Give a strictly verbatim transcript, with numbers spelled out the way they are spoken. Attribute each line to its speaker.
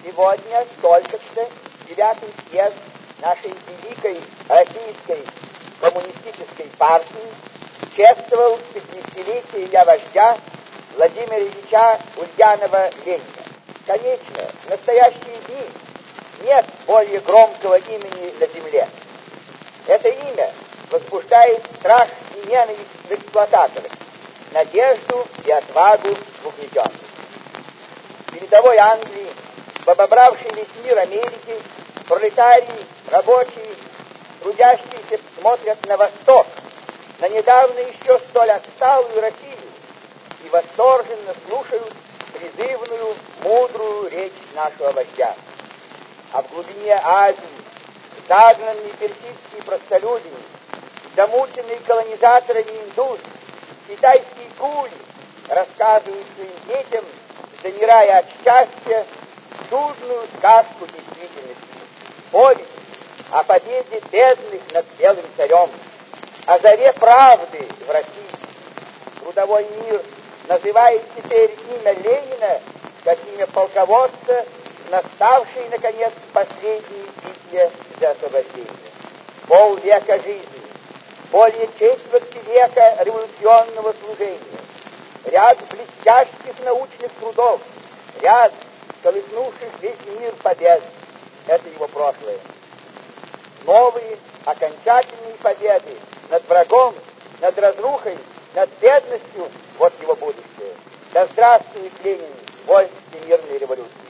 Speaker 1: Сегодня только что девятый съезд нашей великой российской коммунистической партии чествовал пятидесятилетие вождя Владимира Ильича Ульянова-Ленина. Конечно, в настоящие дни нет более громкого имени на земле. Это имя возбуждает страх и ненависть в эксплуататорах, надежду и отвагу в угнетенных. В передовой Англии, в обобравшей весь мир Америки, пролетарии, рабочие, трудящиеся смотрят на восток, на недавно еще столь отсталую Россию, и восторженно слушают призывную, мудрую речь нашего вождя. А в глубине Азии, загнанные персидские простолюдины, замученные колонизаторами индус, китайские кули рассказывают своим детям, замирая от счастья, чудную сказку действительности, повесть о победе бедных над белым царем, о заре правды в России. Трудовой мир называет теперь имя Ленина как имя полководца, наставшей, наконец, последней битве за освобождение. Полвека жизни, более четверти века революционного служения, ряд блестящих научных трудов, ряд колыхнувших весь мир побед — это его прошлое. Новые, окончательные победы над врагом, над разрухой, над бедностью — вот его будущее. Да здравствует Ленин, вождь всемирной революции!